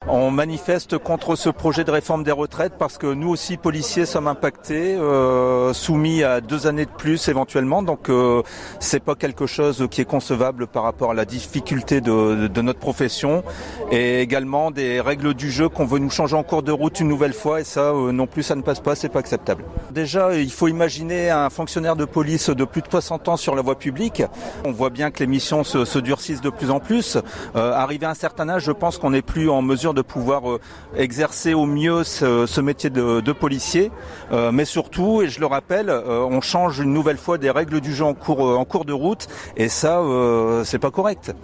On manifeste contre ce projet de réforme des retraites parce que nous aussi, policiers, sommes impactés, soumis à 2 années de plus éventuellement. Donc c'est pas quelque chose qui est concevable par rapport à la difficulté de notre profession et également des règles du jeu qu'on veut nous changer en cours de route une nouvelle fois et ça non plus ça ne passe pas, c'est pas acceptable. Déjà, il faut imaginer un fonctionnaire de police de plus de 60 ans sur la voie publique. On voit bien que les missions se durcissent de plus en plus. Arrivé à un certain âge, je pense qu'on n'est plus en mesure de pouvoir exercer au mieux ce métier de policier. Mais surtout, et je le rappelle, on change une nouvelle fois des règles du jeu en cours de route et ça, c'est pas correct.